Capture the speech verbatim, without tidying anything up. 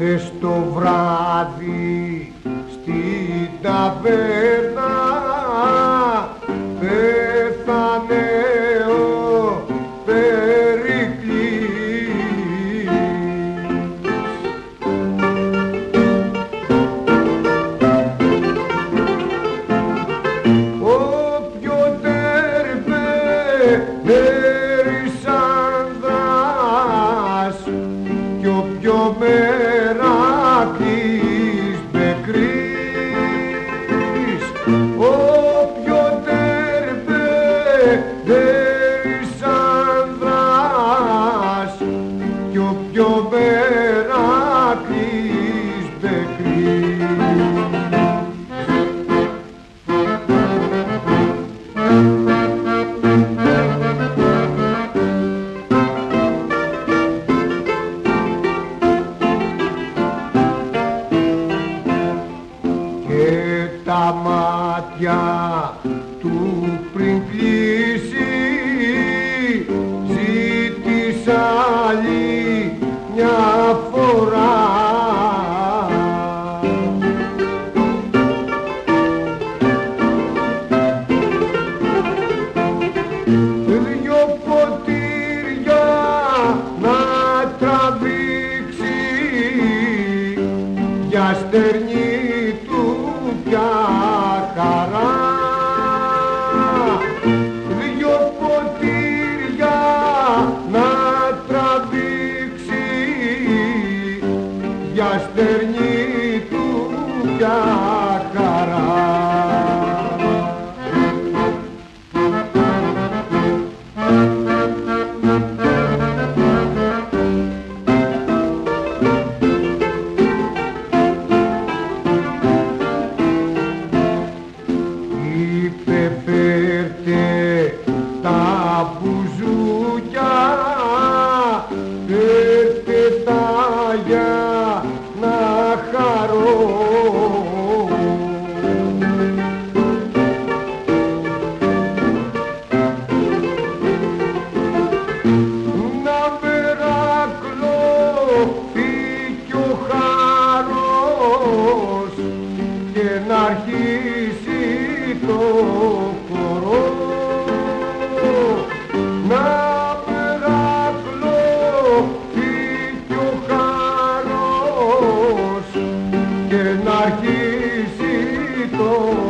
Χθες το βράδυ στην ταβέρνα πέθανε ο Περικλής. Όποιο τερπεδέρης άνδρας κι όποιο Μερακλής Μπεκρής, όποιο τερπεδέρης άνδρας κι όποιο Μερακλής Μπεκρής. Τα μάτια του πριν κλείσει ζήτησα άλλη μια φορά. Δυο ποτήρια να τραβήξει για στερνή πια χαρά. Δυο ποτήρια να τραβήξει για στερνή του πια χαρά. Φέρτε τα μπουζούκια, φέρτε τα για να χαρώ. Να μερακλωθεί κι ο χάρος και να αρχίσει το χορό. Να μερακλωθεί κι ο χάρος και να αρχίσει το